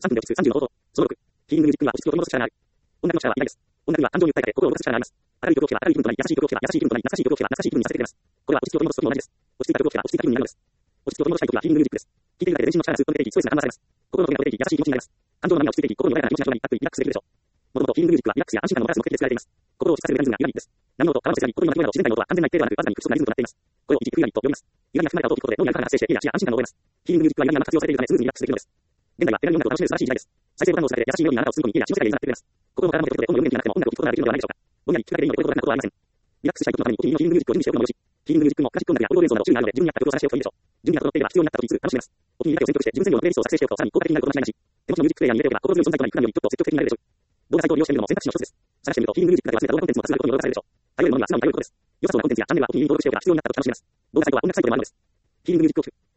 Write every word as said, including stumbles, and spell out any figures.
さんぷんで落ち着くさんじゅうの方法。そのろく。ヒーリングミュージックは落ち着きを取り戻す力がある。音楽の力はいないです。音楽には感情に訴えかけ心を動かす力があります。明るい曲を聴けば明るい気分となり、優しい曲を聴けば優しい気分となり、懐かしい曲を聴けば懐かしい気分にさせてくれます。これは落ち着きを取り戻すときも同じです。落ち着いた曲を聴けば落ち着いた気分になるのです。落ち着きを取り戻したいときはヒーリングミュージックです。聴いているだけで全身の力がスーッと抜けていき、ストレスが緩和されます。心のトゲが取れていき、優しい気持ちになります。感情の波が落ち着いていき、心に穏やかな気持ちが広がり、ゆっくりリラックスできるでしょう。もともとヒーリングミュージックはリラックスや安心感のバランスの目的で作られています。心を落ち着かせるメカニズムがユガリックです。波の音、川のせせらぎ、心の鳴き声など自然界の音は完全な一定ではなく、わずかに複数のリズムとなっています。これを一軸ユガリッと呼びます。ユガリが含まれた音を聞くことで脳にアルファが発生して、リラックスや安心感を覚えます。ヒーリングミュージックはユガリが活用されているためスムーズにリラックスできるのです。現在は手軽に音楽を楽しめる素晴らしい時代です。再生ボタンを押すだけで優しいメロディーがあなたを包み込み、家や下世界で繋がってくれます。心の体の手とで音の読める気がなくても音楽を聴くことができるのではないでしょうか。ぼんやり聞くだけでいいので、これほどなことはありません。リラックスしたいことのためにお気に入りのヒーリングミュージックを準備しておくのもよし。ヒーリングミュージックもクラシック音楽やオーディオ演奏など種類があるので、自分に合った曲を探しておくといいでしょう。準備が整っていれば必要になった時にすぐ楽しめます。お気に入りだけを選曲して自分専用のプレイリストを作成しておくとさらに効果的になること間違いなし。手持ちのミュージックプレイヤーに入れておけば心強い存在となり、普段よりちょっと積極的になれるでしょう。動画サイトを利用してみるのも選択肢の一つです。探してみるとヒーリングミュージックだけを集めた動画コンテンツも多数あることに驚かされるでしょう。頼れるものには素直に頼ることです。良さそうなコンテンツやチャンネルはお気に入りに登録しておけば必要になった時楽しめます。動画サイトは音楽サイトでもあるのです。ヒーリングミュージックを聴く。